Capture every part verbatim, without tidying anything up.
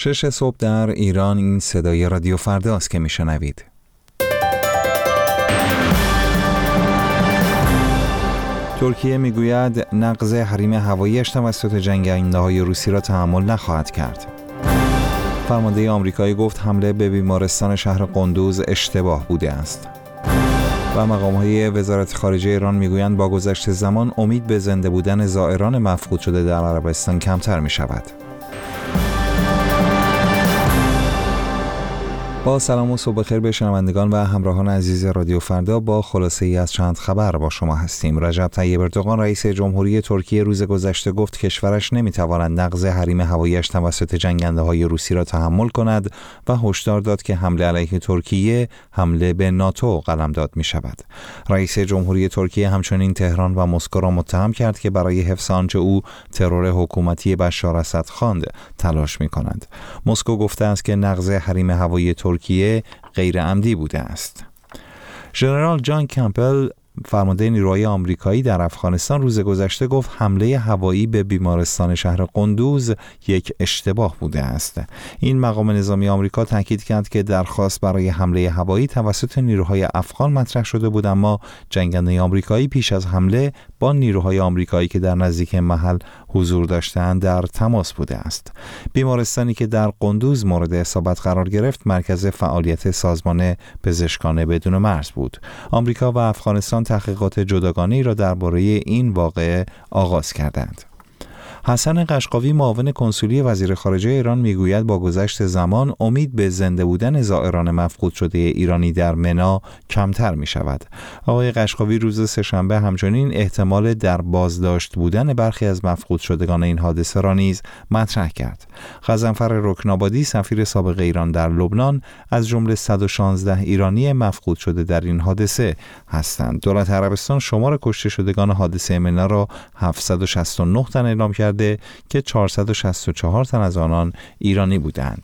شش صبح در ایران. این صدای رادیو فردا است که میشنوید. ترکیه میگوید نقض حریم هوایی‌اش توسط جنگنده‌های روسی را تحمل نخواهد کرد. فرمانده آمریکایی گفت حمله به بیمارستان شهر قندوز اشتباه بوده است. و مقام‌های وزارت خارجه ایران میگویند با گذشت زمان امید به زنده بودن زائران مفقود شده در عربستان کمتر می‌شود. با سلام و صبح بخیر به شنوندگان و همراهان عزیز رادیو فردا، با خلاصه ای از چند خبر با شما هستیم. رجب طیب اردوغان رئیس جمهوری ترکیه روز گذشته گفت کشورش نمیتواند نقض حریم هوایی‌اش توسط جنگنده‌های روسی را تحمل کند و هشدار داد که حمله علیه ترکیه حمله به ناتو قلمداد می شود. رئیس جمهوری ترکیه همچنین تهران و مسکو را متهم کرد که برای حفظ آنچه او ترور حکومتی بشار اسد خواند تلاش می کنند. مسکو گفته است که نقض حریم هوایی ترکیه غیر عمدی بوده است. ژنرال جان کمپبل فرمانده نیروهای آمریکایی در افغانستان روز گذشته گفت حمله هوایی به بیمارستان شهر قندوز یک اشتباه بوده است. این مقام نظامی آمریکا تاکید کرد که درخواست برای حمله هوایی توسط نیروهای افغان مطرح شده بود، اما جنگنده آمریکایی پیش از حمله با نیروهای آمریکایی که در نزدیک محل حضور داشتند در تماس بوده است. بیمارستانی که در قندوز مورد اصابت قرار گرفت مرکز فعالیت سازمان پزشکان بدون مرز بود. آمریکا و افغانستان تحقیقات جداگانه‌ای را درباره این واقعه آغاز کردند. حسن قشقاوی معاون کنسولی وزیر خارجه ایران میگوید با گذشت زمان امید به زنده بودن زائران مفقود شده ایرانی در منا کمتر می شود. آقای قشقاوی روز سه‌شنبه همچنین احتمال در بازداشت بودن برخی از مفقود شدگان این حادثه را نیز مطرح کرد. غضنفر رکنابادی سفیر سابق ایران در لبنان از جمله صد و شانزده ایرانی مفقود شده در این حادثه هستند. دولت عربستان شمار کشته شدگان حادثه منا را هفتصد و شصت و نه تن اعلام کرد که چهارصد و شصت و چهار تن از آنان ایرانی بودند.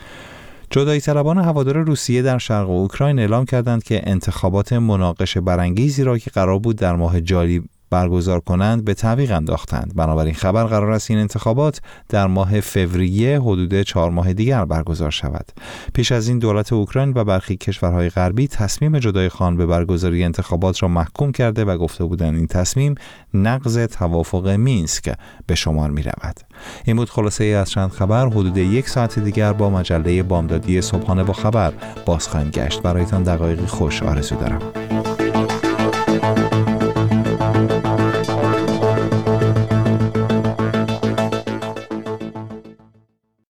جدایی طلبان هوادار روسیه در شرق اوکراین اعلام کردند که انتخابات مناقشه برانگیزی را که قرار بود در ماه جاری برگزار کنند به تعویق انداختند. بنابراین خبر قرار است این انتخابات در ماه فوریه حدود چهار ماه دیگر برگزار شود. پیش از این دولت اوکراین و برخی کشورهای غربی تصمیم جدای خان به برگزاری انتخابات را محکوم کرده و گفته بودند این تصمیم نقض توافق مینسک به شمار می رود. این بود خلاصه ای از چند خبر. حدود یک ساعت دیگر با مجله بامدادی صبحانه با خبر باز خواهیم گشت. برایتان دقایقی خوش آرزو دارم.